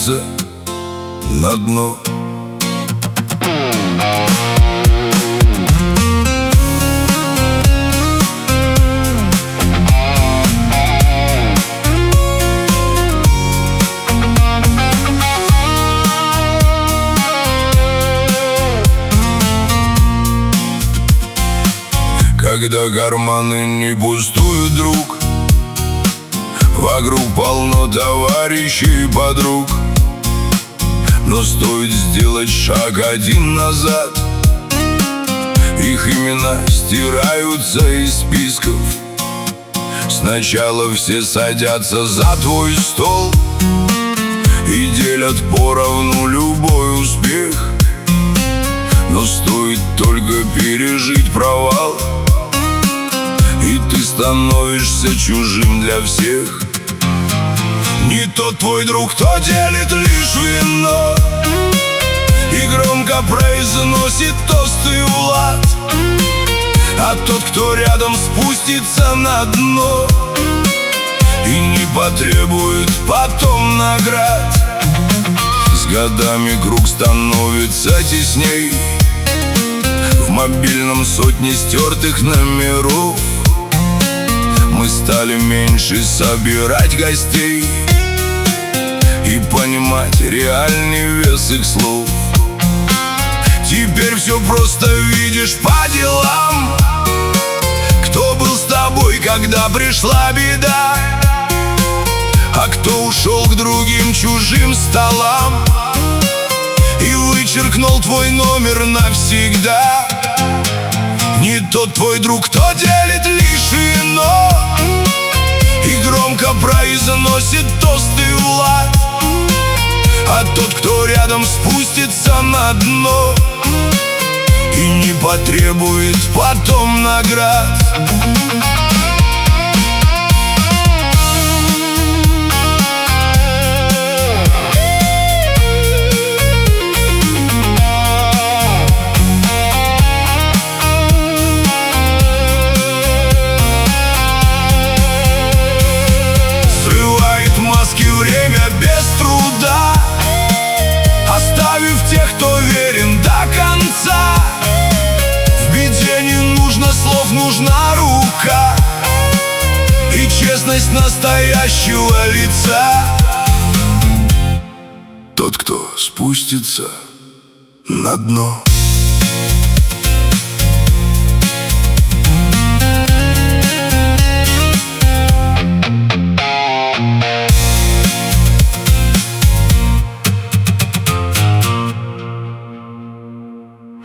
спуститься на дно. Когда карманы не пустуют, друг, вокруг полно товарищей и подруг, но стоит сделать шаг один назад, их имена стираются из списков. Сначала все садятся за твой стол и делят поровну любой успех, но стоит только пережить провал, и ты становишься чужим для всех. Не тот твой друг, кто делит лишь вино и громко произносит тосты в лад, а тот, кто рядом, спустится на дно и не потребует потом наград. С годами круг становится тесней, в мобильном сотни стертых номеров. Мы стали меньше собирать гостей и понимать реальный вес их слов. Теперь все просто видишь по делам, кто был с тобой, когда пришла беда, а кто ушел к другим чужим столам и вычеркнул твой номер навсегда. Не тот твой друг, кто делит лишь вино и громко произносит тосты в лад, а тот, кто рядом, спустится на дно и не потребует потом наград. Время без труда, оставив тех, кто верен до конца. В беде не нужно слов, нужна рука и честность настоящего лица. Тот, кто спустится на дно.